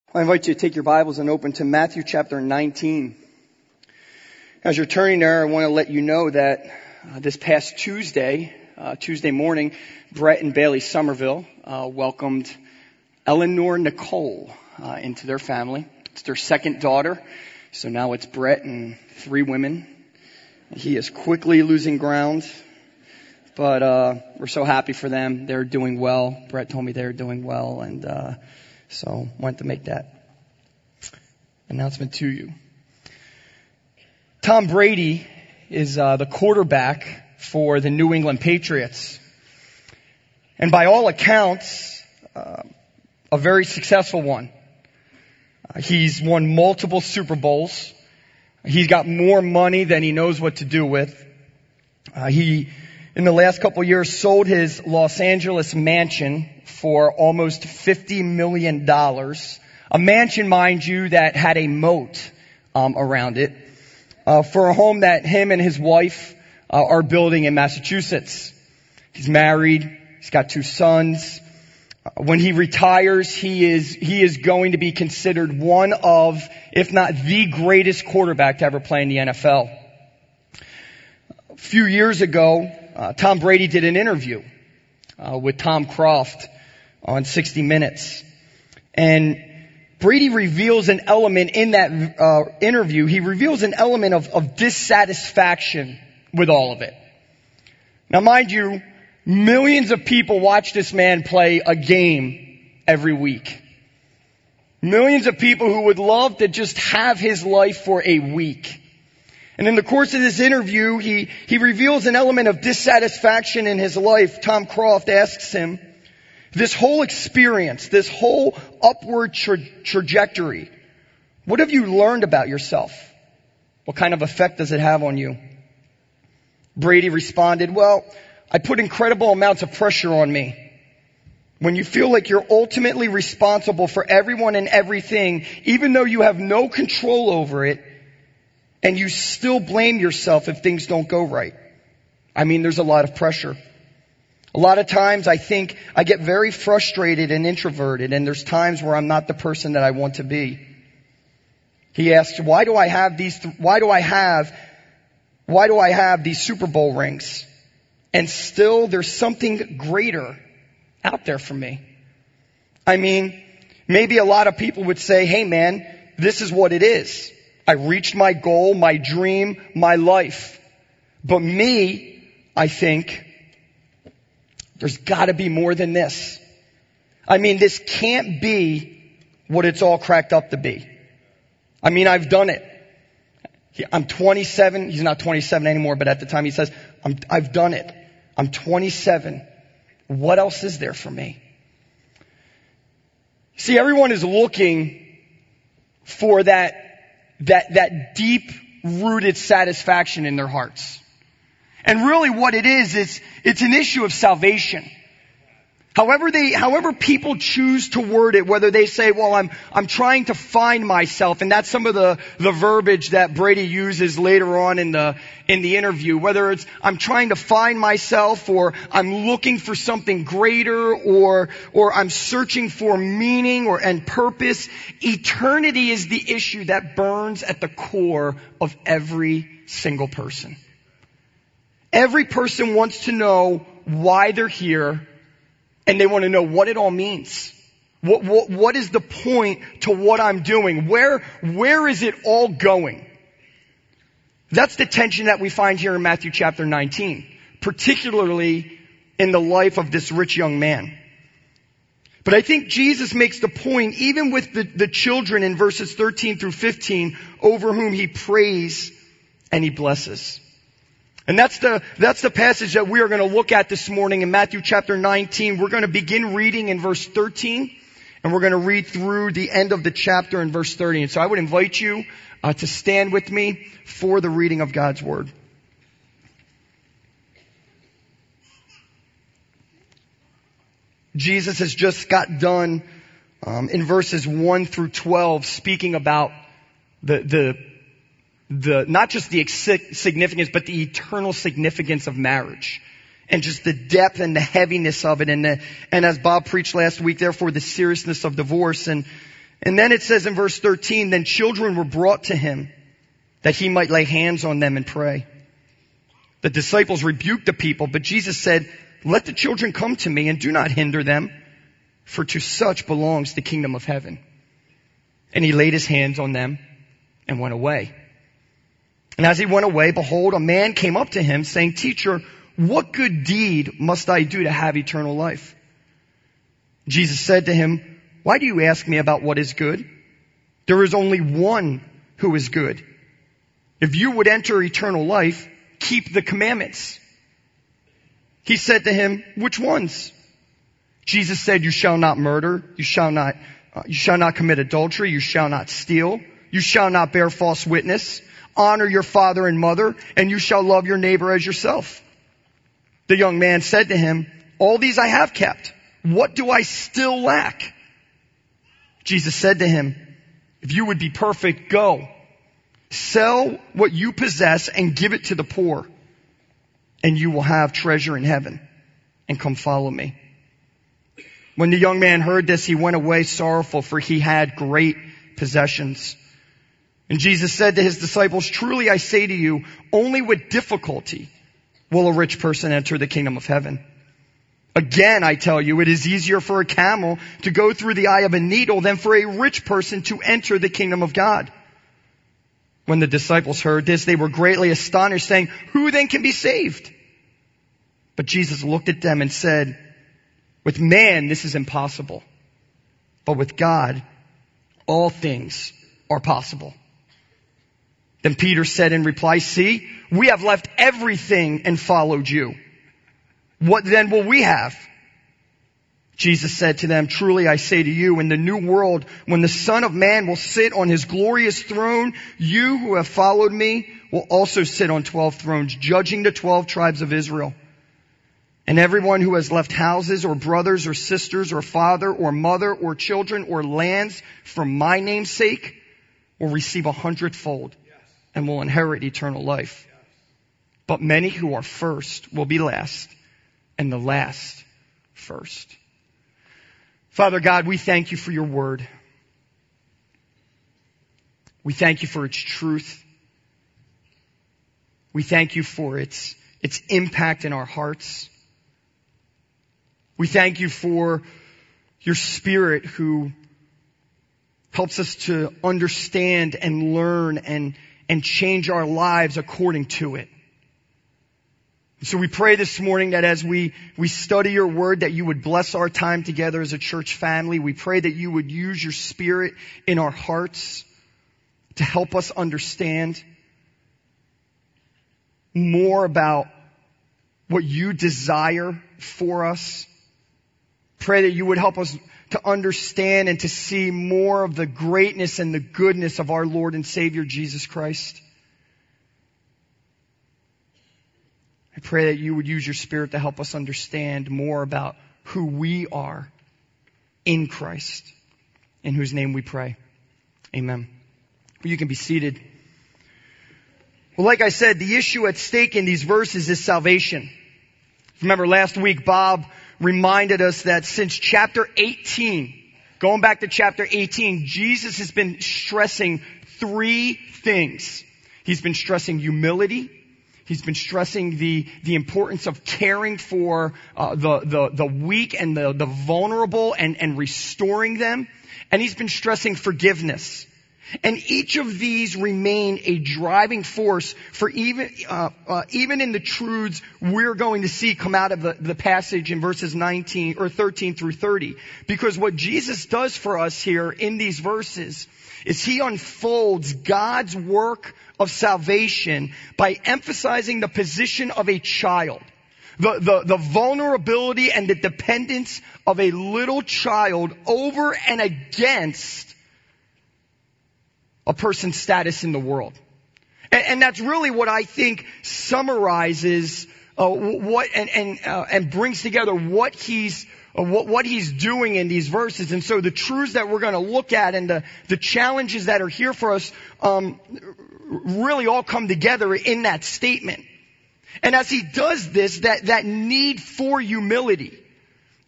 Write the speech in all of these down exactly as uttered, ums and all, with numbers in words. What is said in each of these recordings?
I invite you to take your Bibles and open to Matthew chapter nineteen. As you're turning there, I want to let you know that uh, this past Tuesday, uh, Tuesday morning, Brett and Bailey Somerville uh, welcomed Eleanor Nicole uh, into their family. It's their second daughter, so now it's Brett and three women. He is quickly losing ground, but uh, we're so happy for them. They're doing well. Brett told me they're doing well, and uh, so wanted to make that announcement to you. Tom Brady is uh, the quarterback for the New England Patriots. And by all accounts, uh, a very successful one. Uh, he's won multiple Super Bowls. He's got more money than he knows what to do with. Uh, he, in the last couple of years, sold his Los Angeles mansion for almost fifty million dollars. A mansion, mind you, that had a moat um, around it. Uh, for a home that him and his wife uh, are building in Massachusetts. He's married. He's got two sons. Uh, when he retires, he is he is going to be considered one of, if not the greatest quarterback to ever play in the N F L. A few years ago, uh, Tom Brady did an interview uh, with Tom Croft on sixty minutes. And Brady reveals an element in that uh, interview. He reveals an element of, of dissatisfaction with all of it. Now, mind you, millions of people watch this man play a game every week. Millions of people who would love to just have his life for a week. And in the course of this interview, he, he reveals an element of dissatisfaction in his life. Tom Croft asks him, this whole experience, this whole upward tra- trajectory, what have you learned about yourself? What kind of effect does it have on you? Brady responded, well, I put incredible amounts of pressure on me. When you feel like you're ultimately responsible for everyone and everything, even though you have no control over it, and you still blame yourself if things don't go right. I mean, there's a lot of pressure. A lot of times I think I get very frustrated and introverted, and there's times where I'm not the person that I want to be. He asked, why do I have these, th- why do I have, why do I have these Super Bowl rings? And still there's something greater out there for me. I mean, maybe a lot of people would say, hey man, this is what it is. I reached my goal, my dream, my life. But me, I think, there's got to be more than this. I mean, this can't be what it's all cracked up to be. I mean, I've done it. I'm twenty-seven. He's not twenty-seven anymore, but at the time he says, I'm, I've done it. I'm twenty-seven. What else is there for me? See, everyone is looking for that, that, that deep-rooted satisfaction in their hearts. And really what it is, is it's an issue of salvation. However they, however people choose to word it, whether they say, well, I'm, I'm trying to find myself, and that's some of the, the verbiage that Brady uses later on in the, in the interview, whether it's, I'm trying to find myself, or I'm looking for something greater, or, or I'm searching for meaning or, and purpose. Eternity is the issue that burns at the core of every single person. Every person wants to know why they're here, and they want to know what it all means. What, what, what is the point to what I'm doing? Where, where is it all going? That's the tension that we find here in Matthew chapter nineteen, particularly in the life of this rich young man. But I think Jesus makes the point, even with the, the children in verses thirteen through fifteen, over whom he prays and he blesses. And that's the, that's the passage that we are going to look at this morning in Matthew chapter nineteen. We're going to begin reading in verse thirteen, and we're going to read through the end of the chapter in verse thirty. And so I would invite you uh, to stand with me for the reading of God's Word. Jesus has just got done um, in verses one through twelve speaking about the, the, the, not just the significance, but the eternal significance of marriage. And just the depth and the heaviness of it. And the, and as Bob preached last week, therefore the seriousness of divorce. And, And then it says in verse thirteen, then children were brought to him that he might lay hands on them and pray. The disciples rebuked the people, but Jesus said, let the children come to me and do not hinder them, for to such belongs the kingdom of heaven. And he laid his hands on them and went away. And as he went away, behold, a man came up to him saying, teacher, what good deed must I do to have eternal life? Jesus said to him, why do you ask me about what is good? There is only one who is good. If you would enter eternal life, keep the commandments. He said to him, which ones? Jesus said, you shall not murder, you shall not, uh, you shall not commit adultery, you shall not steal, you shall not bear false witness, honor your father and mother, and you shall love your neighbor as yourself. The young man said to him, all these I have kept. What do I still lack? Jesus said to him, if you would be perfect, go. Sell what you possess and give it to the poor, and you will have treasure in heaven. And come follow me. When the young man heard this, he went away sorrowful, for he had great possessions. And Jesus said to his disciples, truly I say to you, only with difficulty will a rich person enter the kingdom of heaven. Again, I tell you, it is easier for a camel to go through the eye of a needle than for a rich person to enter the kingdom of God. When the disciples heard this, they were greatly astonished, saying, who then can be saved? But Jesus looked at them and said, with man this is impossible, but with God all things are possible. Then Peter said in reply, see, we have left everything and followed you. What then will we have? Jesus said to them, truly I say to you, in the new world, when the Son of Man will sit on his glorious throne, you who have followed me will also sit on twelve thrones, judging the twelve tribes of Israel. And everyone who has left houses or brothers or sisters or father or mother or children or lands for my name's sake will receive a hundredfold and will inherit eternal life. But many who are first will be last, and the last first. Father God, we thank you for your word. We thank you for its truth. We thank you for its, its impact in our hearts. We thank you for your Spirit who helps us to understand and learn and, and change our lives according to it. So we pray this morning that as we, we study your word, that you would bless our time together as a church family. We pray that you would use your Spirit in our hearts to help us understand more about what you desire for us. Pray that you would help us to understand and to see more of the greatness and the goodness of our Lord and Savior Jesus Christ. I pray that you would use your Spirit to help us understand more about who we are in Christ, in whose name we pray. Amen. You can be seated. Well, like I said, the issue at stake in these verses is salvation. Remember last week, Bob reminded us that since chapter eighteen, going back to chapter eighteen, Jesus has been stressing three things. He's been stressing humility. He's been stressing the, the importance of caring for uh, the, the, the weak and the, the vulnerable and, and restoring them. And he's been stressing forgiveness. And each of these remain a driving force for even, uh, uh, even in the truths we're going to see come out of the, the passage in verses nineteen or thirteen through thirty. Because what Jesus does for us here in these verses is he unfolds God's work of salvation by emphasizing the position of a child. The, the, the vulnerability and the dependence of a little child over and against a person's status in the world. And, and that's really what I think summarizes uh, what and and, uh, and brings together what he's uh, what what he's doing in these verses. And so the truths that we're going to look at and the the challenges that are here for us um, really all come together in that statement. And as he does this, that that need for humility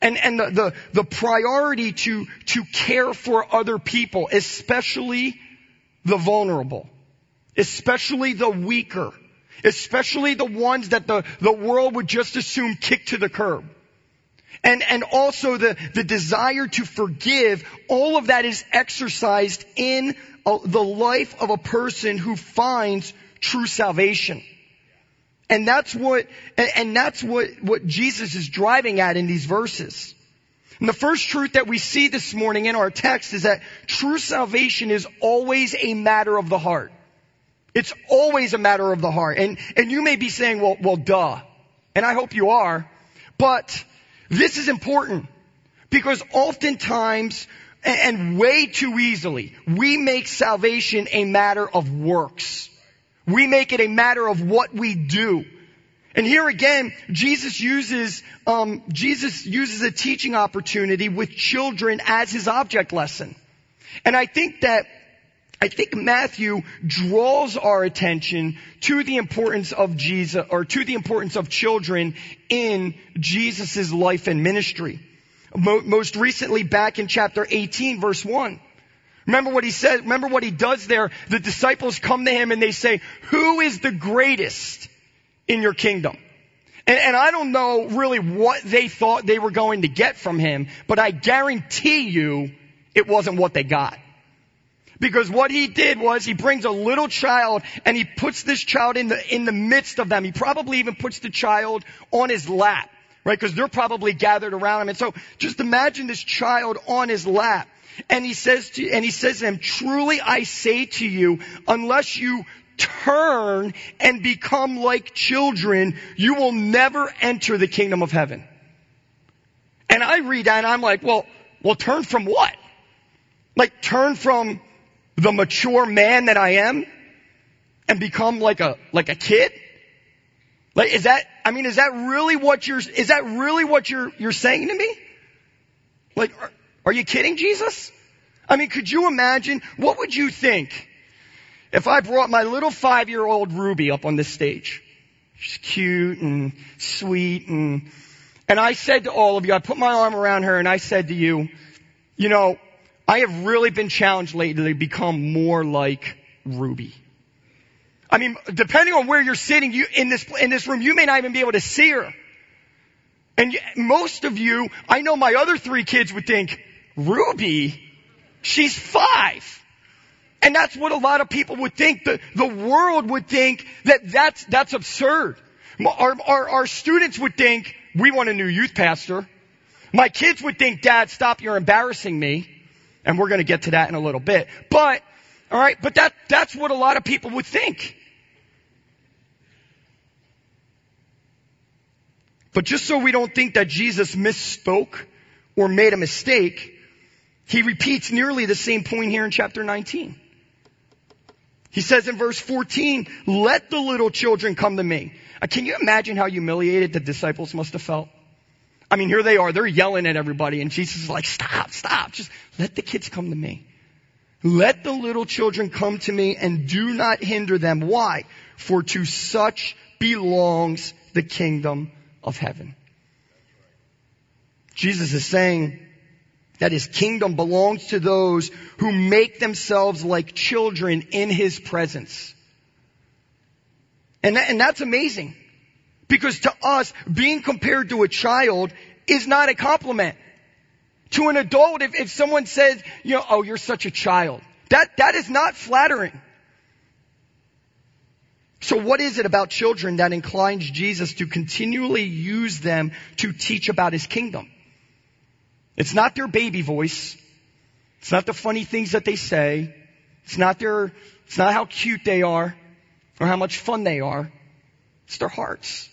And, and the, the, the priority to, to care for other people, especially the vulnerable, especially the weaker, especially the ones that the, the world would just assume kick to the curb. And, and also the, the desire to forgive, all of that is exercised in a, the life of a person who finds true salvation. And that's what, and, and that's what, what Jesus is driving at in these verses. And the first truth that we see this morning in our text is that true salvation is always a matter of the heart. It's always a matter of the heart. And, and you may be saying, well, well, duh. And I hope you are. But this is important because oftentimes and way too easily, we make salvation a matter of works. We make it a matter of what we do. And here again, Jesus uses, um, Jesus uses a teaching opportunity with children as his object lesson. And I think that I think Matthew draws our attention to the importance of Jesus, or to the importance of children in Jesus' life and ministry. Most recently, back in chapter eighteen, verse one. Remember what he says, remember what he does there. The disciples come to him and they say, who is the greatest in your kingdom? And, and I don't know really what they thought they were going to get from him, but I guarantee you it wasn't what they got. Because what he did was he brings a little child and he puts this child in the, in the midst of them. He probably even puts the child on his lap, right? Because they're probably gathered around him. And so just imagine this child on his lap. And he says to, and he says to them, truly I say to you, unless you turn and become like children, you will never enter the kingdom of heaven. And I read that and I'm like, well, well, turn from what? Like turn from the mature man that I am and become like a, like a kid? Like, is that, I mean, is that really what you're, is that really what you're, you're saying to me? Like, are, are you kidding, Jesus? I mean, could you imagine, what would you think if I brought my little five-year-old Ruby up on this stage? She's cute and sweet and, and I said to all of you, I put my arm around her and I said to you, you know, I have really been challenged lately to become more like Ruby. I mean, depending on where you're sitting, you, in this, in this room, you may not even be able to see her. And most of you, I know my other three kids would think, Ruby? She's five. And that's what a lot of people would think. The, the world would think that that's, that's absurd. Our, our, our students would think, we want a new youth pastor. My kids would think, Dad, stop, you're embarrassing me. And we're going to get to that in a little bit. But, alright, but that, that's what a lot of people would think. But just so we don't think that Jesus misspoke or made a mistake, he repeats nearly the same point here in chapter nineteen. He says in verse fourteen, let the little children come to me. Uh, can you imagine how humiliated the disciples must have felt? I mean, here they are, they're yelling at everybody and Jesus is like, stop, stop, just let the kids come to me. Let the little children come to me and do not hinder them. Why? For to such belongs the kingdom of heaven. Jesus is saying that his kingdom belongs to those who make themselves like children in his presence. And, that, and that's amazing. Because to us, being compared to a child is not a compliment. To an adult, if, if someone says, you know, oh, you're such a child, that, that is not flattering. So what is it about children that inclines Jesus to continually use them to teach about his kingdom? It's not their baby voice. It's not the funny things that they say. It's not their, it's not how cute they are or how much fun they are. It's their hearts.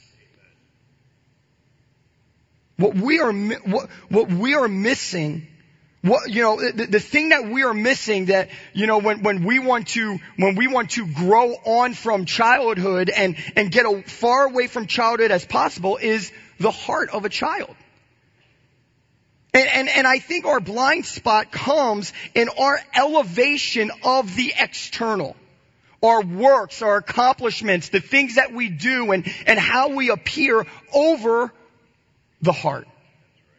What we are, what, what we are missing, what, you know, the, the thing that we are missing that, you know, when, when we want to, when we want to grow on from childhood and, and get as far away from childhood as possible is the heart of a child. And, and, and I think our blind spot comes in our elevation of the external. Our works, our accomplishments, the things that we do and, and how we appear over the heart.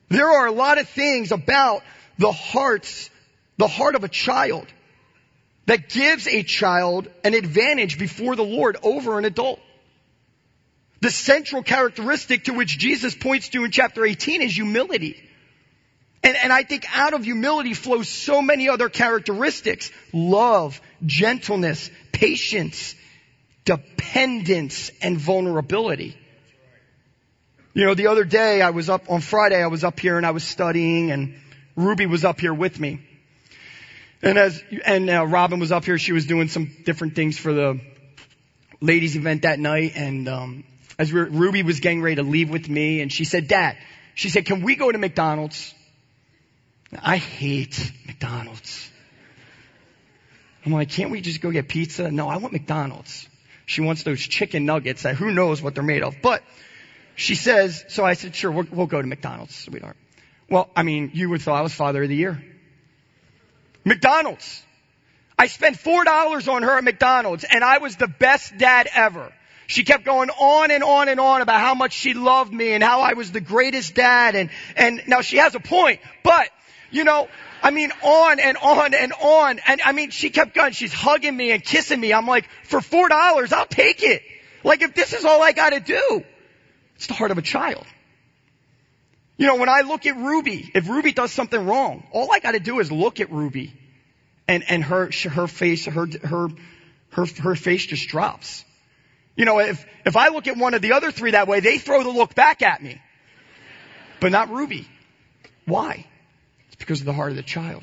There are a lot of things about the hearts, the heart of a child that gives a child an advantage before the Lord over an adult. The central characteristic to which Jesus points to in chapter eighteen is humility. And, and I think out of humility flows so many other characteristics. Love, gentleness, patience, dependence, and vulnerability. You know, the other day I was up, on Friday I was up here and I was studying and Ruby was up here with me. And as, and uh, Robin was up here, she was doing some different things for the ladies event that night. And, um, as we were, Ruby was getting ready to leave with me and she said, Dad, she said, can we go to McDonald's? I hate McDonald's. I'm like, can't we just go get pizza? No, I want McDonald's. She wants those chicken nuggets that who knows what they're made of. But she says, so I said, sure, we'll, we'll go to McDonald's, sweetheart. Well, I mean, you would have thought I was father of the year. McDonald's. I spent four dollars on her at McDonald's and I was the best dad ever. She kept going on and on and on about how much she loved me and how I was the greatest dad. And, and now she has a point, but you know, I mean, on and on and on. And I mean, she kept going. She's hugging me and kissing me. I'm like, for four dollars, I'll take it. Like, if this is all I got to do. It's the heart of a child. You know, when I look at Ruby, if Ruby does something wrong, all I got to do is look at Ruby and, and her, her face, her, her, her, her face just drops. You know, if, if I look at one of the other three that way, they throw the look back at me. But not Ruby. Why? It's because of the heart of the child.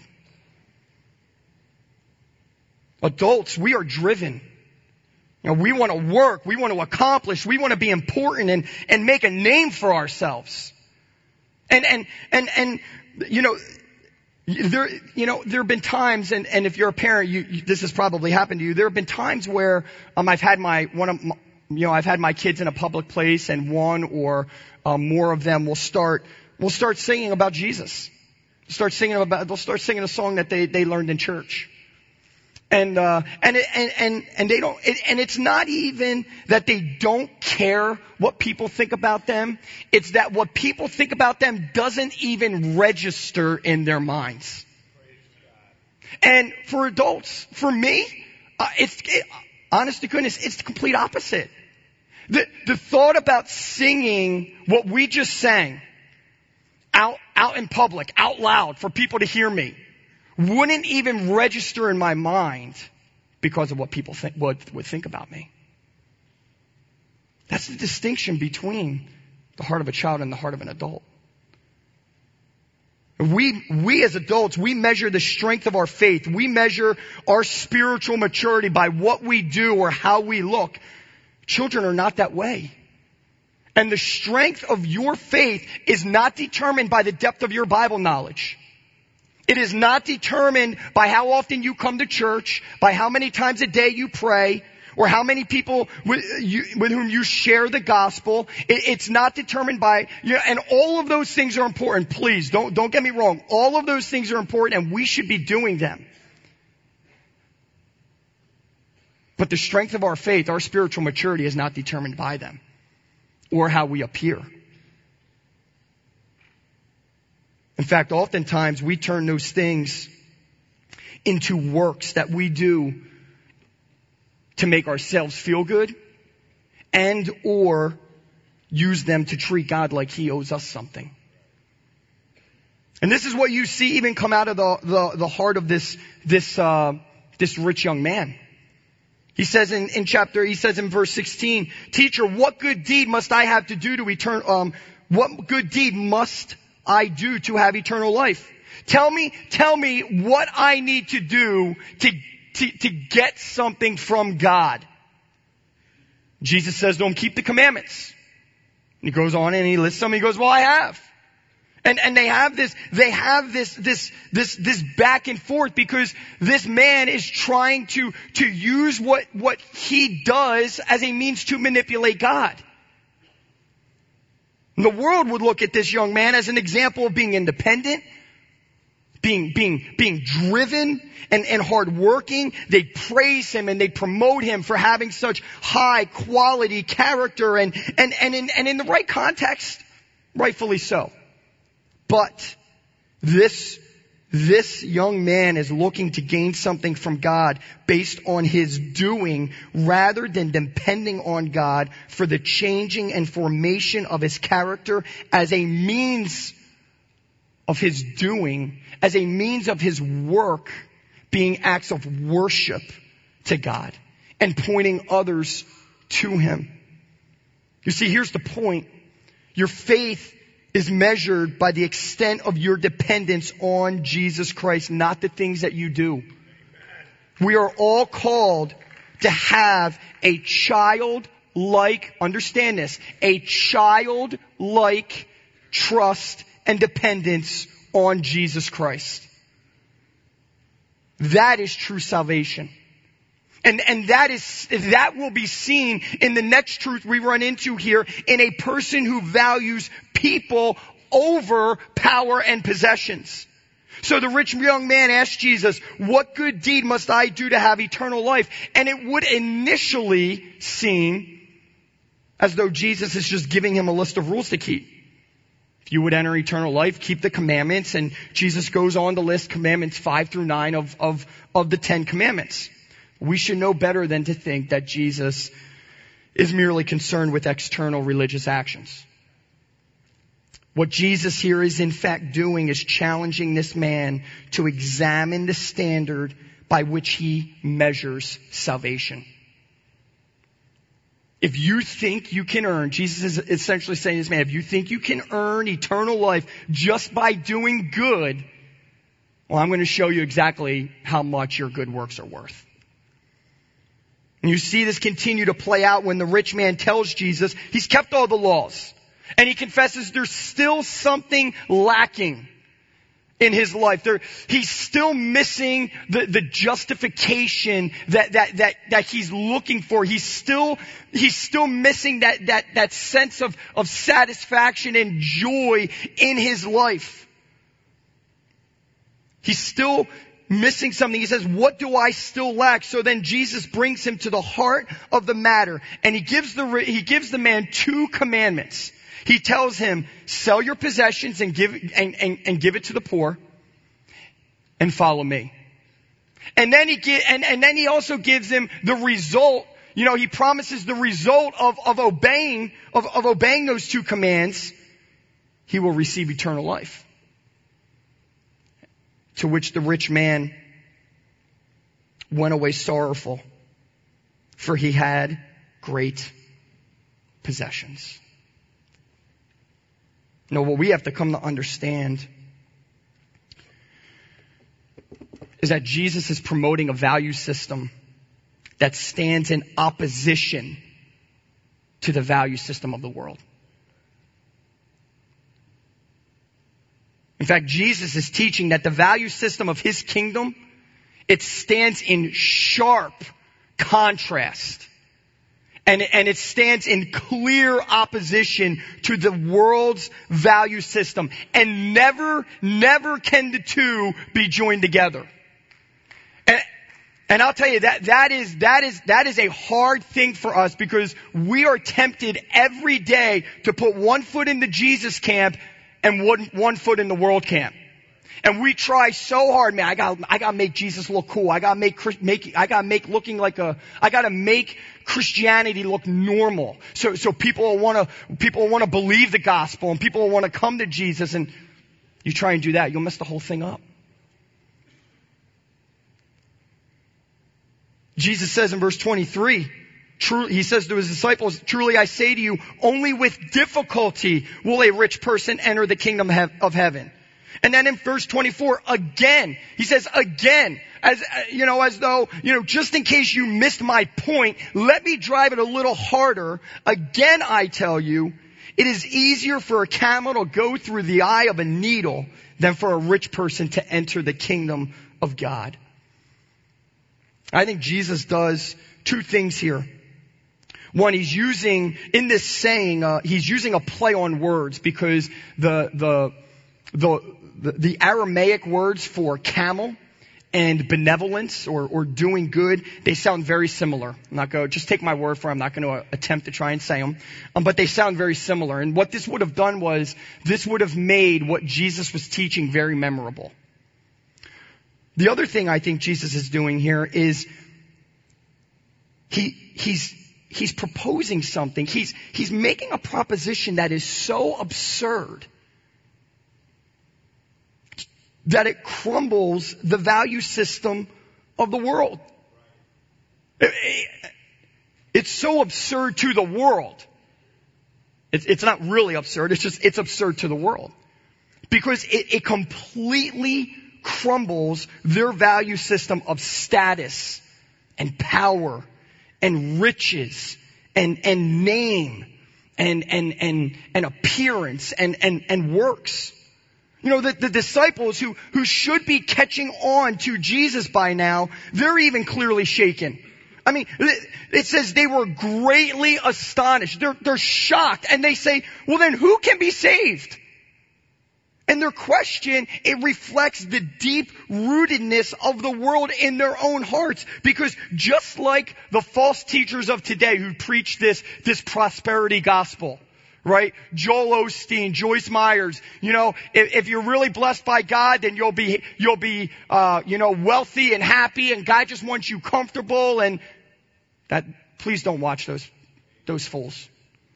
Adults, we are driven. You know, we want to work. We want to accomplish. We want to be important and, and make a name for ourselves. And, and, and, and, you know, there, you know, there have been times, and, and if you're a parent, you, you, this has probably happened to you. There have been times where, um, I've had my, one of my, you know, I've had my kids in a public place and one or, um, more of them will start, will start singing about Jesus. Start singing about, they'll start singing a song that they, they learned in church. And, uh, and, and, and, and they don't, and it's not even that they don't care what people think about them. It's that what people think about them doesn't even register in their minds. And for adults, for me, uh, it's, it, honest to goodness, it's the complete opposite. The, the thought about singing what we just sang out, out in public, out loud for people to hear me, wouldn't even register in my mind because of what people think, would, would think about me. That's the distinction between the heart of a child and the heart of an adult. We, we as adults, we measure the strength of our faith. We measure our spiritual maturity by what we do or how we look. Children are not that way. And the strength of your faith is not determined by the depth of your Bible knowledge. It is not determined by how often you come to church, by how many times a day you pray, or how many people with, you, with whom you share the gospel. It, it's not determined by, you know, and all of those things are important. Please, don't, don't get me wrong. All of those things are important and we should be doing them. But the strength of our faith, our spiritual maturity is not determined by them or how we appear. In fact, oftentimes we turn those things into works that we do to make ourselves feel good and or use them to treat God like He owes us something. And this is what you see even come out of the, the, the heart of this, this, uh, this rich young man. He says in, in chapter, he says in verse sixteen, Teacher, what good deed must I have to do to return, um, what good deed must I do to have eternal life? Tell me, tell me what I need to do to, to, to get something from God. Jesus says, don't keep the commandments. And he goes on and he lists them. He goes, well, I have. And, and they have this, they have this, this, this, this back and forth because this man is trying to, to use what, what he does as a means to manipulate God. And the world would look at this young man as an example of being independent, being, being, being driven and, and hardworking. They praise him and they promote him for having such high quality character and, and, and in, and in the right context, rightfully so. But this, this young man is looking to gain something from God based on his doing rather than depending on God for the changing and formation of his character as a means of his doing, as a means of his work being acts of worship to God and pointing others to him. You see, here's the point. Your faith is measured by the extent of your dependence on Jesus Christ, not the things that you do. We are all called to have a child-like, understand this, a child-like trust and dependence on Jesus Christ. That is true salvation. And, and that is, that will be seen in the next truth we run into here in a person who values people over power and possessions. So the rich young man asked Jesus, what good deed must I do to have eternal life? And it would initially seem as though Jesus is just giving him a list of rules to keep. If you would enter eternal life, keep the commandments. And Jesus goes on to list commandments five through nine of, of, of the Ten Commandments. We should know better than to think that Jesus is merely concerned with external religious actions. What Jesus here is in fact doing is challenging this man to examine the standard by which he measures salvation. If you think you can earn, Jesus is essentially saying to this man, if you think you can earn eternal life just by doing good, well, I'm going to show you exactly how much your good works are worth. And you see this continue to play out when the rich man tells Jesus he's kept all the laws. And he confesses there's still something lacking in his life. There, he's still missing the, the justification that, that, that, that he's looking for. He's still, he's still missing that, that, that sense of, of satisfaction and joy in his life. He's still missing something. He says, what do I still lack? So then Jesus brings him to the heart of the matter. And he gives the, he gives the man two commandments. He tells him, sell your possessions and give, and, and, and give it to the poor and follow me. And then he get, and, and then he also gives him the result. You know, he promises the result of, of obeying, of, of obeying those two commands. He will receive eternal life. To which the rich man went away sorrowful, for he had great possessions. No, what we have to come to understand is that Jesus is promoting a value system that stands in opposition to the value system of the world. In fact, Jesus is teaching that the value system of his kingdom, it stands in sharp contrast. And, and it stands in clear opposition to the world's value system. And never, never can the two be joined together. And, and I'll tell you that, that is, that is, that is a hard thing for us because we are tempted every day to put one foot in the Jesus camp and one, one foot in the world camp. And we try so hard, man, I got, I gotta make Jesus look cool. I gotta make, make, I gotta make looking like a, I gotta make Christianity look normal. So, so people will wanna, people will wanna believe the gospel and people will wanna come to Jesus, and you try and do that, you'll mess the whole thing up. Jesus says in verse twenty-three, True, he says to his disciples, truly I say to you, only with difficulty will a rich person enter the kingdom of heaven. And then in verse twenty-four, again, he says again, as, you know, as though, you know, just in case you missed my point, let me drive it a little harder. Again, I tell you, it is easier for a camel to go through the eye of a needle than for a rich person to enter the kingdom of God. I think Jesus does two things here. One, he's using, in this saying, uh, he's using a play on words because the, the, the, the, the Aramaic words for camel and benevolence or, or doing good, they sound very similar. I'm not going to, just take my word for it. I'm not going to attempt to try and say them. Um, but they sound very similar. And what this would have done was, this would have made what Jesus was teaching very memorable. The other thing I think Jesus is doing here is, he, he's, he's proposing something. He's, he's making a proposition that is so absurd that it crumbles the value system of the world. It's so absurd to the world. It's, it's not really absurd. It's just, it's absurd to the world. Because it, it completely crumbles their value system of status and power and riches and, and name and, and, and, and appearance and, and, and works. You know, the, the disciples who, who should be catching on to Jesus by now, they're even clearly shaken. I mean, it says they were greatly astonished. They're, they're shocked. And they say, well then who can be saved? And their question, it reflects the deep rootedness of the world in their own hearts. Because just like the false teachers of today who preach this, this prosperity gospel, right? Joel Osteen, Joyce Myers, you know, if, if you're really blessed by God, then you'll be, you'll be, uh, you know, wealthy and happy, and God just wants you comfortable, and that, please don't watch those, those fools.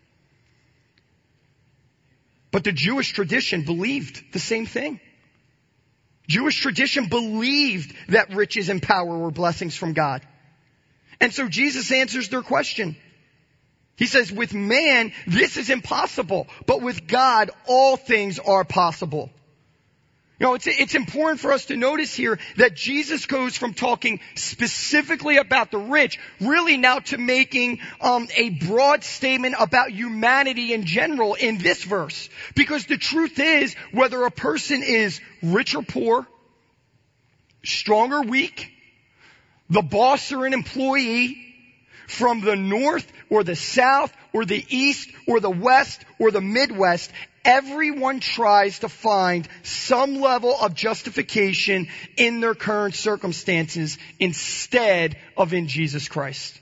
But the Jewish tradition believed the same thing. Jewish tradition believed that riches and power were blessings from God. And so Jesus answers their question. He says, with man, this is impossible, but with God, all things are possible. You know, it's, it's important for us to notice here that Jesus goes from talking specifically about the rich, really now to making um, a broad statement about humanity in general in this verse. Because the truth is, whether a person is rich or poor, strong or weak, the boss or an employee, from the north or the south or the east or the west or the Midwest, everyone tries to find some level of justification in their current circumstances instead of in Jesus Christ.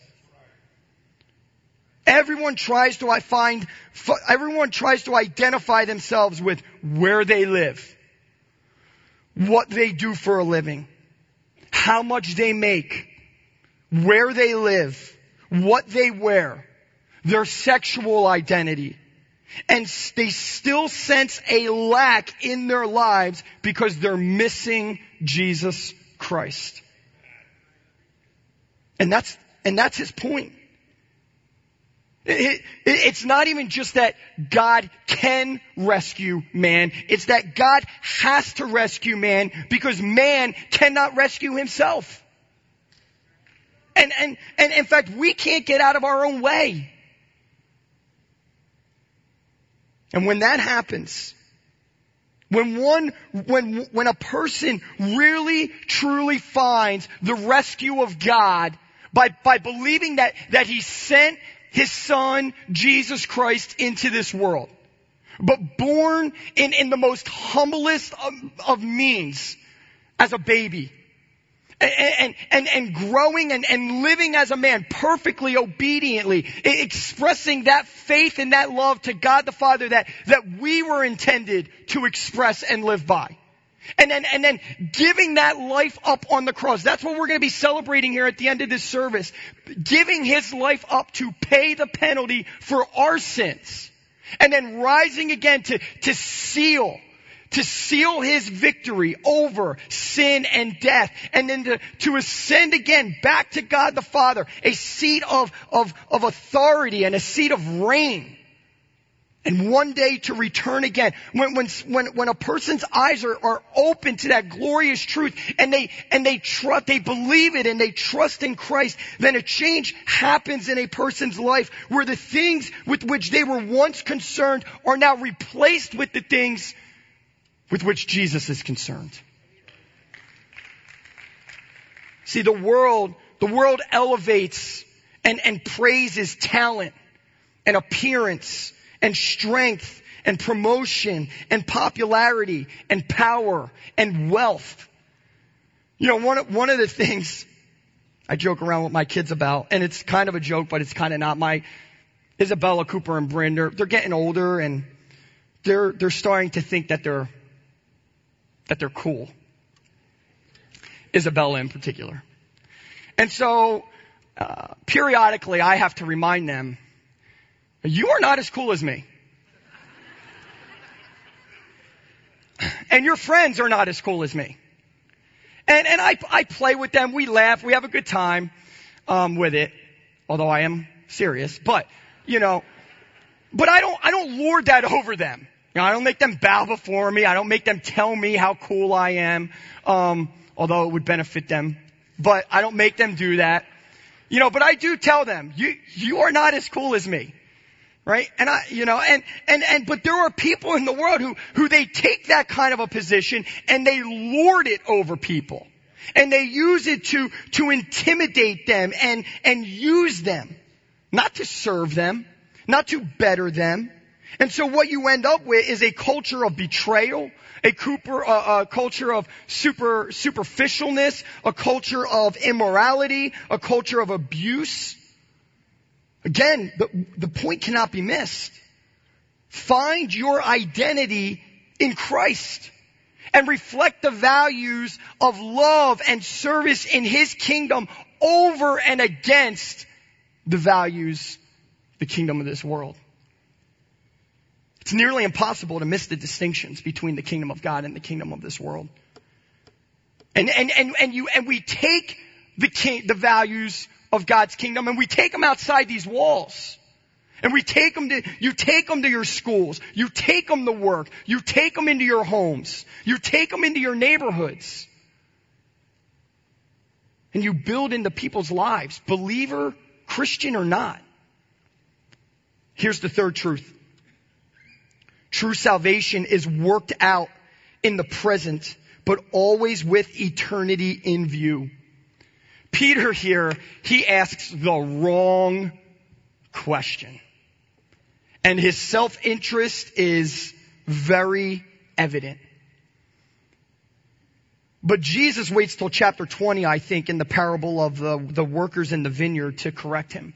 Everyone tries to I find, everyone tries to identify themselves with where they live, what they do for a living, how much they make, where they live, what they wear, their sexual identity. And they still sense a lack in their lives because they're missing Jesus Christ. And that's, and that's his point. It, it, it's not even just that God can rescue man. It's that God has to rescue man because man cannot rescue himself. And, and, and in fact, we can't get out of our own way. And when that happens, when one, when, when a person really, truly finds the rescue of God by, by believing that, that He sent His Son, Jesus Christ, into this world, but born in, in the most humblest of, of means as a baby, And, and, and growing and, and living as a man perfectly, obediently, expressing that faith and that love to God the Father that, that we were intended to express and live by. And then, and then giving that life up on the cross. That's what we're going to be celebrating here at the end of this service. Giving His life up to pay the penalty for our sins. And then rising again to, to seal To seal His victory over sin and death. And then to, to ascend again back to God the Father. A seat of, of, of authority and a seat of reign. And one day to return again. When, when, when, when a person's eyes are, are open to that glorious truth and they, and they trust, they believe it and they trust in Christ, then a change happens in a person's life where the things with which they were once concerned are now replaced with the things with which Jesus is concerned. See, the world, the world elevates and, and praises talent and appearance and strength and promotion and popularity and power and wealth. You know, one of, one of the things I joke around with my kids about, and it's kind of a joke, but it's kind of not. My Isabella, Cooper, and Bryn, they're, they're getting older, and they're they're starting to think that they're that they're cool. Isabella in particular. And so, uh, periodically I have to remind them, you are not as cool as me. And your friends are not as cool as me. And, and I, I play with them, we laugh, we have a good time, um, with it. Although I am serious, but, you know, but I don't, I don't lord that over them. You know, I don't make them bow before me. I don't make them tell me how cool I am. Um, although it would benefit them. But I don't make them do that. You know, but I do tell them, you, you are not as cool as me. Right? And I, you know, and, and, and, but there are people in the world who, who they take that kind of a position and they lord it over people. And they use it to, to intimidate them and, and use them. Not to serve them. Not to better them. And so what you end up with is a culture of betrayal, a, Cooper, uh, a culture of super, superficialness, a culture of immorality, a culture of abuse. Again, the, the point cannot be missed. Find your identity in Christ and reflect the values of love and service in His kingdom over and against the values, the kingdom of this world. It's nearly impossible to miss the distinctions between the kingdom of God and the kingdom of this world. And, and, and, and you, and we take the king, the values of God's kingdom and we take them outside these walls. And we take them to, you take them to your schools. You take them to work. You take them into your homes. You take them into your neighborhoods. And you build into people's lives, believer, Christian or not. Here's the third truth. True salvation is worked out in the present, but always with eternity in view. Peter here, he asks the wrong question. And his self-interest is very evident. But Jesus waits till chapter twenty, I think, in the parable of the, the workers in the vineyard to correct him.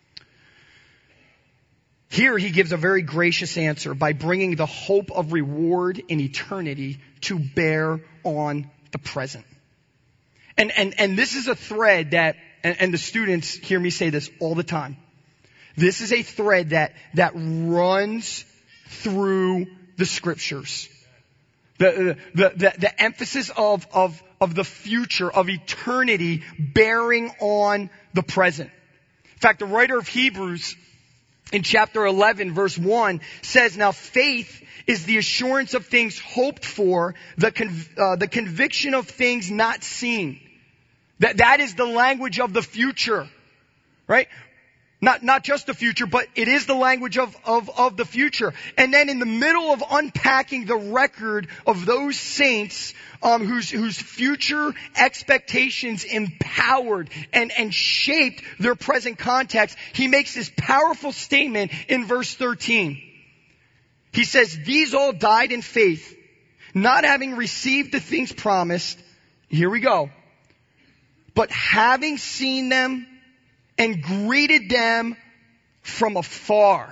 Here he gives a very gracious answer by bringing the hope of reward in eternity to bear on the present. And, and, and this is a thread that, and, and the students hear me say this all the time. This is a thread that, that runs through the scriptures. The, the, the, the emphasis of, of, of the future, of eternity bearing on the present. In fact, the writer of Hebrews in chapter eleven, verse one says, now faith is the assurance of things hoped for, the, conv- uh, the conviction of things not seen. That, that is the language of the future, right? Not, not just the future, but it is the language of, of, of the future. And then in the middle of unpacking the record of those saints, um, whose, whose future expectations empowered and, and shaped their present context, he makes this powerful statement in verse thirteen. He says, these all died in faith, not having received the things promised. Here we go. But having seen them and greeted them from afar.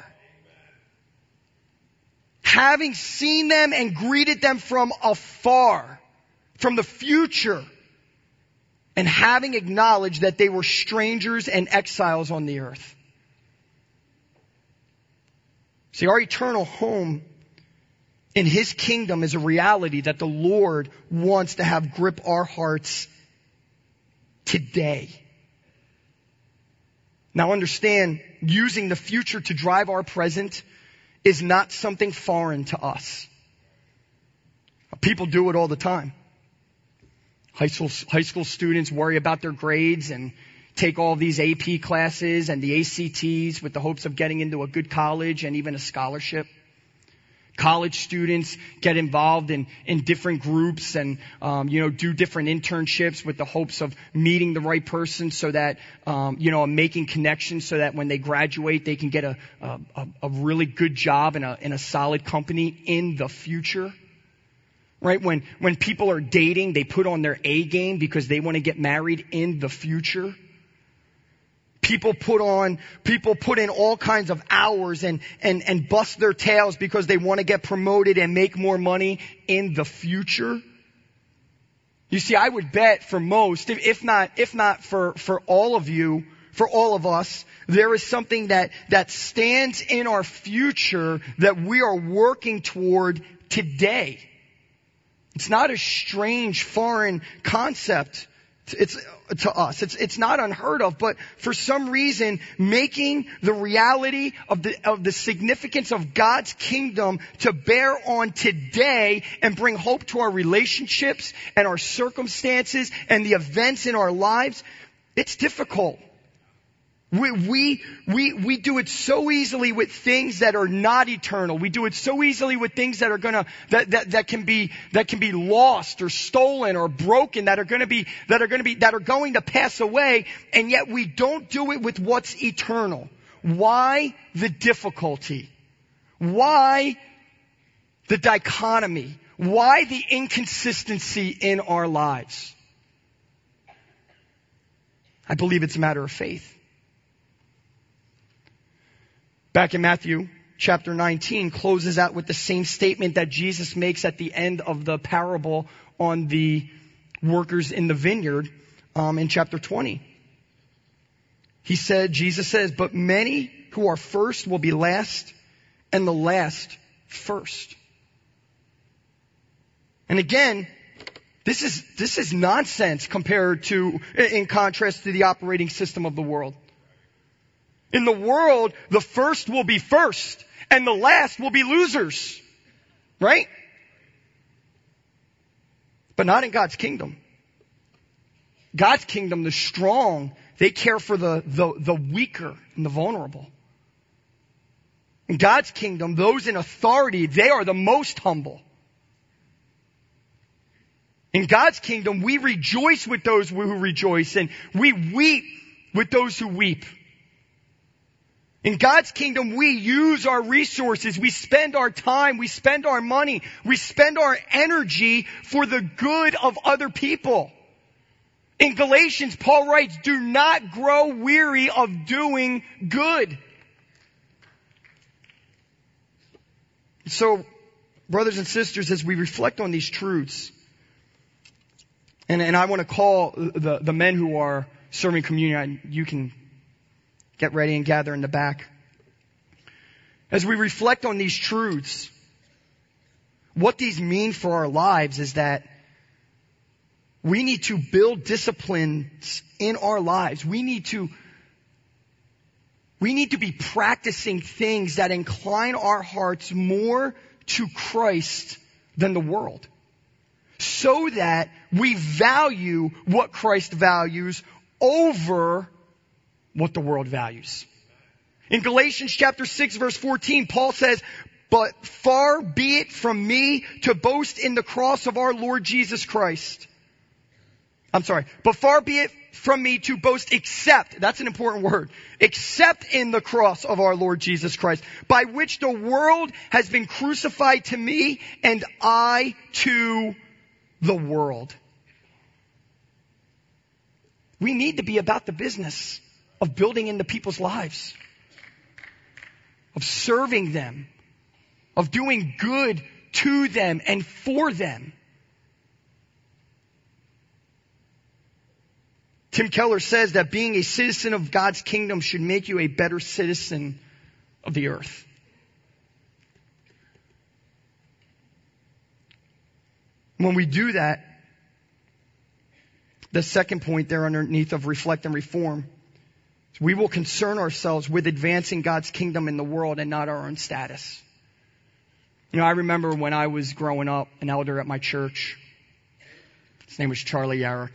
Having seen them and greeted them from afar, from the future, and having acknowledged that they were strangers and exiles on the earth. See, our eternal home in His kingdom is a reality that the Lord wants to have grip our hearts today. Now understand, using the future to drive our present is not something foreign to us. People do it all the time. High school, high school students worry about their grades and take all these A P classes and the A C Ts with the hopes of getting into a good college and even a scholarship. College students get involved in, in different groups and, um, you know, do different internships with the hopes of meeting the right person so that, um, you know, making connections so that when they graduate, they can get a, a, a really good job in a, in a solid company in the future. Right? When, when people are dating, they put on their A game because they want to get married in the future. People put on, people put in all kinds of hours and, and, and bust their tails because they want to get promoted and make more money in the future. You see, I would bet for most, if, if not, if not for, for all of you, for all of us, there is something that, that stands in our future that we are working toward today. It's not a strange foreign concept. It's to us. It's it's not unheard of, but for some reason, making the reality of the of the significance of God's kingdom to bear on today and bring hope to our relationships and our circumstances and the events in our lives, it's difficult. We, we, we, we do it so easily with things that are not eternal. We do it so easily with things that are gonna, that, that, that can be, that can be lost or stolen or broken, that are gonna be, that are gonna be, that are going to pass away, and yet we don't do it with what's eternal. Why the difficulty? Why the dichotomy? Why the inconsistency in our lives? I believe it's a matter of faith. Back in Matthew chapter nineteen closes out with the same statement that Jesus makes at the end of the parable on the workers in the vineyard um, in chapter twenty. He said, Jesus says, but many who are first will be last, and the last first. And again, this is this is nonsense compared to, in contrast to the operating system of the world. In the world, the first will be first, and the last will be losers. Right? But not in God's kingdom. God's kingdom, the strong, they care for the, the, the weaker and the vulnerable. In God's kingdom, those in authority, they are the most humble. In God's kingdom, we rejoice with those who rejoice, and we weep with those who weep. In God's kingdom, we use our resources, we spend our time, we spend our money, we spend our energy for the good of other people. In Galatians, Paul writes, do not grow weary of doing good. So, brothers and sisters, as we reflect on these truths, and, and I want to call the, the men who are serving communion, you can get ready and gather in the back. As we reflect on these truths, what these mean for our lives is that we need to build disciplines in our lives. We need to, we need to be practicing things that incline our hearts more to Christ than the world, so that we value what Christ values over what the world values. In Galatians chapter six verse fourteen, Paul says, but far be it from me to boast in the cross of our Lord Jesus Christ. I'm sorry, but far be it from me to boast except, that's an important word, except in the cross of our Lord Jesus Christ, by which the world has been crucified to me and I to the world. We need to be about the business of building into people's lives, of serving them, of doing good to them and for them. Tim Keller says that being a citizen of God's kingdom should make you a better citizen of the earth. When we do that, the second point there underneath of reflect and reform, we will concern ourselves with advancing God's kingdom in the world and not our own status. You know, I remember when I was growing up, an elder at my church, his name was Charlie Yarrick.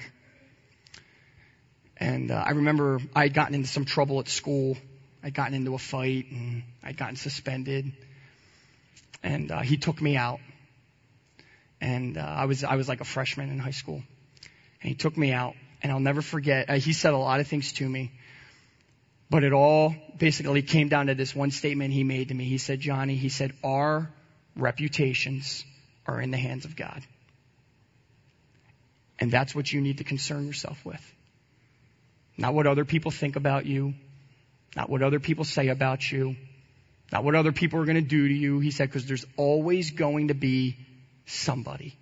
And uh, I remember I had gotten into some trouble at school. I'd gotten into a fight and I'd gotten suspended. And uh, he took me out. And uh, I was I was like a freshman in high school. And he took me out. And I'll never forget, uh, he said a lot of things to me. But it all basically came down to this one statement he made to me. He said, Johnny, he said, our reputations are in the hands of God. And that's what you need to concern yourself with. Not what other people think about you. Not what other people say about you. Not what other people are going to do to you. He said, because there's always going to be somebody.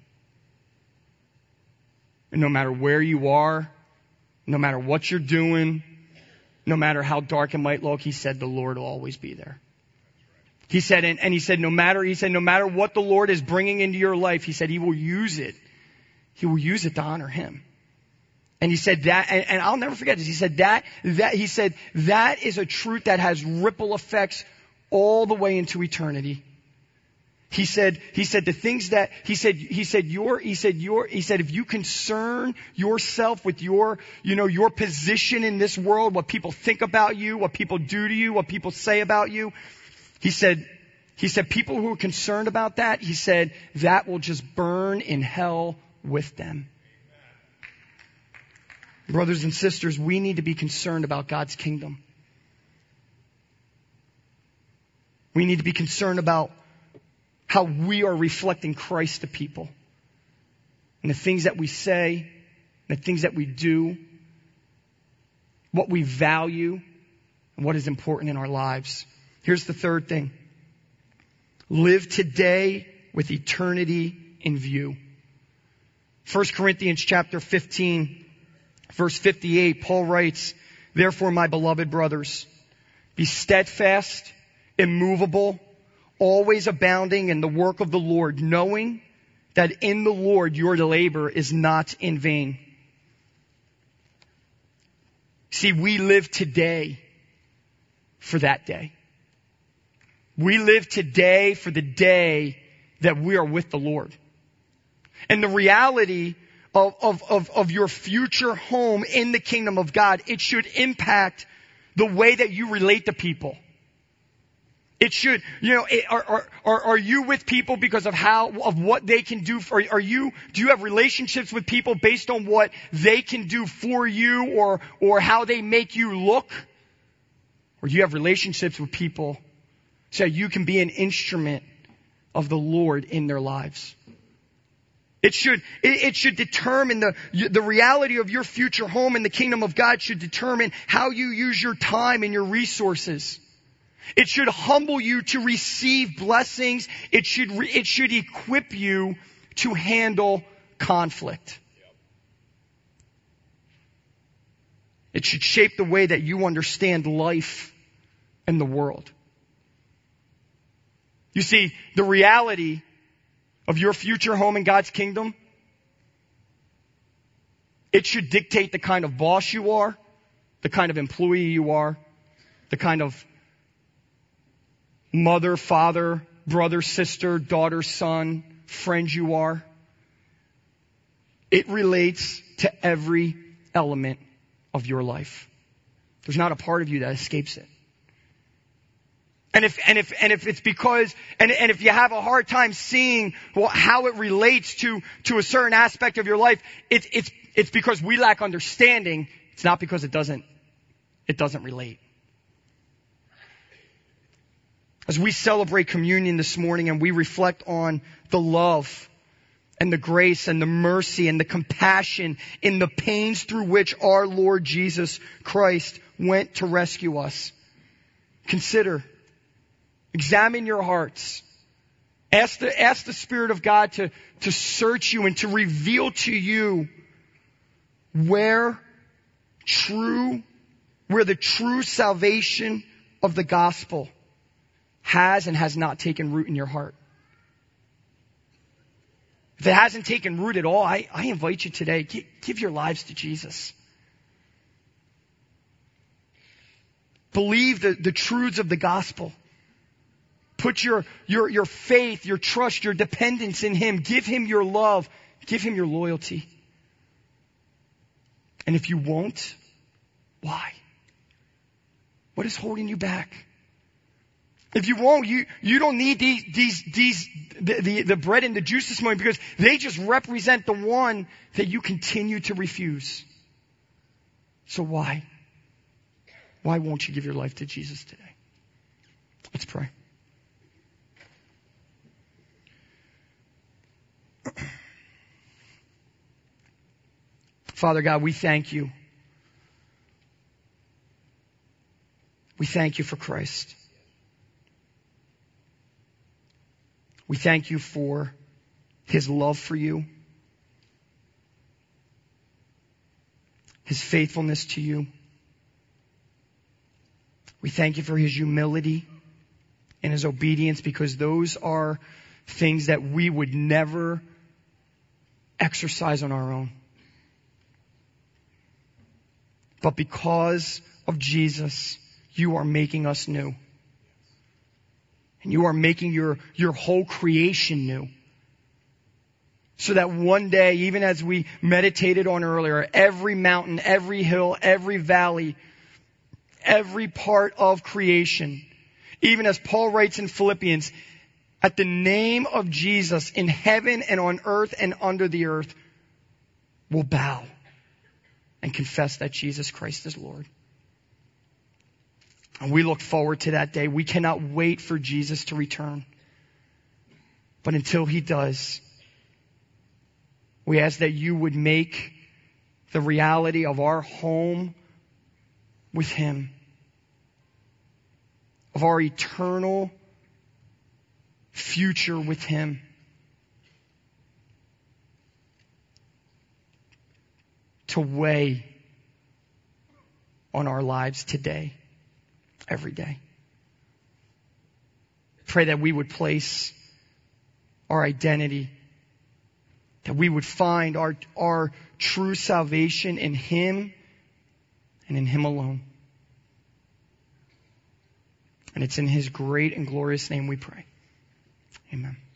And no matter where you are, no matter what you're doing, no matter how dark it might look, he said the Lord will always be there. He said, and, and he said, no matter, he said, no matter what the Lord is bringing into your life, he said he will use it. He will use it to honor him. And he said that, and, and I'll never forget this. He said that, that, he said that is a truth that has ripple effects all the way into eternity. He said, he said the things that, he said, he said your, he said your, he said if you concern yourself with your, you know, your position in this world, what people think about you, what people do to you, what people say about you, he said, he said people who are concerned about that, he said that will just burn in hell with them. Brothers and sisters, we need to be concerned about God's kingdom. We need to be concerned about how we are reflecting Christ to people. And the things that we say, the things that we do, what we value, and what is important in our lives. Here's the third thing. Live today with eternity in view. First Corinthians chapter fifteen, verse fifty-eight, Paul writes, therefore, my beloved brothers, be steadfast, immovable, always abounding in the work of the Lord, knowing that in the Lord your labor is not in vain. See, we live today for that day. We live today for the day that we are with the Lord. And the reality of, of, of, of your future home in the kingdom of God, it should impact the way that you relate to people. It should, you know, it, are, are, are you with people because of how, of what they can do for, are you, do you have relationships with people based on what they can do for you or, or how they make you look? Or do you have relationships with people so you can be an instrument of the Lord in their lives? It should, it, it should determine the, the reality of your future home in the kingdom of God should determine how you use your time and your resources. It should humble you to receive blessings. It should, it should equip you to handle conflict. It should shape the way that you understand life and the world. You see, the reality of your future home in God's kingdom, it should dictate the kind of boss you are, the kind of employee you are, the kind of mother, father, brother, sister, daughter, son, friend you are. It relates to every element of your life. There's not a part of you that escapes it. And if, and if, and if it's because, and, and if you have a hard time seeing well, how it relates to, to a certain aspect of your life, it's, it's, it's because we lack understanding. It's not because it doesn't, it doesn't relate. As we celebrate communion this morning and we reflect on the love and the grace and the mercy and the compassion in the pains through which our Lord Jesus Christ went to rescue us, consider, examine your hearts. Ask the, ask the Spirit of God to, to search you and to reveal to you where true, where the true salvation of the gospel has and has not taken root in your heart. If it hasn't taken root at all, I, I invite you today, give, give your lives to Jesus. Believe the, the truths of the gospel. Put your, your, your faith, your trust, your dependence in Him. Give Him your love. Give Him your loyalty. And if you won't, why? What is holding you back? If you won't, you, you don't need these, these, these, the, the, the bread and the juice this morning because they just represent the one that you continue to refuse. So why? Why won't you give your life to Jesus today? Let's pray. Father God, we thank you. We thank you for Christ. We thank you for his love for you, his faithfulness to you. We thank you for his humility and his obedience, because those are things that we would never exercise on our own. But because of Jesus, you are making us new. And you are making your, your whole creation new. So that one day, even as we meditated on earlier, every mountain, every hill, every valley, every part of creation, even as Paul writes in Philippians, at the name of Jesus in heaven and on earth and under the earth, will bow and confess that Jesus Christ is Lord. And we look forward to that day. We cannot wait for Jesus to return. But until he does, we ask that you would make the reality of our home with him, of our eternal future with him, to weigh on our lives today, every day. Pray that we would place our identity, that we would find our, our true salvation in him and in him alone. And it's in his great and glorious name we pray. Amen.